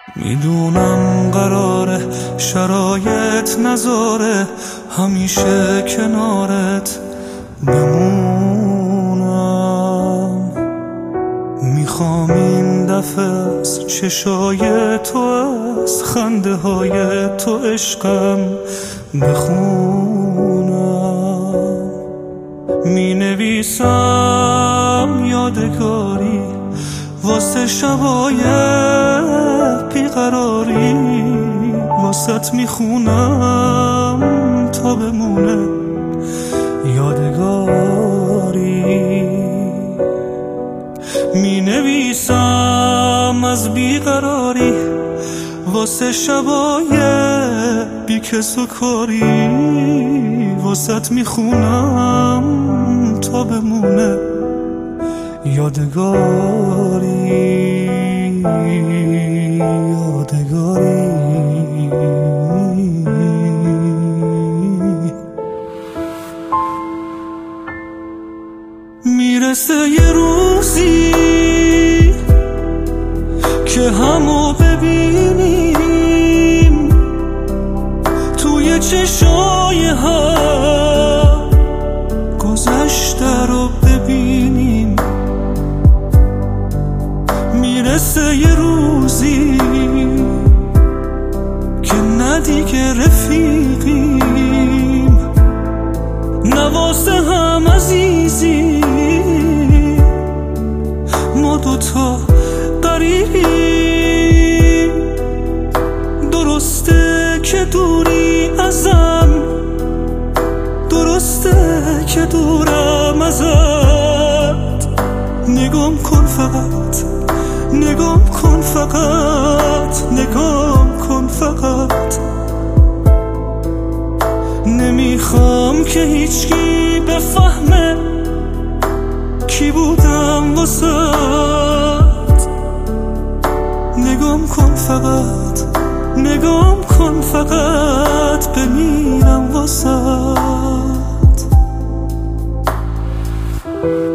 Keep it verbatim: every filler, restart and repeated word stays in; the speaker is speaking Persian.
میدونم قراره شرایط نذاره همیشه کنارت بمونم. میخوام این دفعه از چشای تو، از خنده های تو عشقم بخونم. می نویسم یادگاری واسه شبای بیقراری، واسط میخونم تا بمونه یادگاری. می نویسم از بیقراری واسه شبای بی کس و کاری، واسط میخونم تا بمونه یادگاری. یادگاری میرسه یه روزی که همو ببینیم توی چشای هم، گذشته رو ببینیم. میرسه یه روزی که نه دیگه رفیقیم، نه واسه هم عزیزی، ما دوتا قریبیم. درسته که دوری ازم، درسته که دورم ازت. نگام کن فقط، نگام کن فقط، نگام کن فقط. نمیخوام که هیچکی بفهمه کی بودم واسه. نگام کن فقط، نگام کن فقط، بمیرم واسه.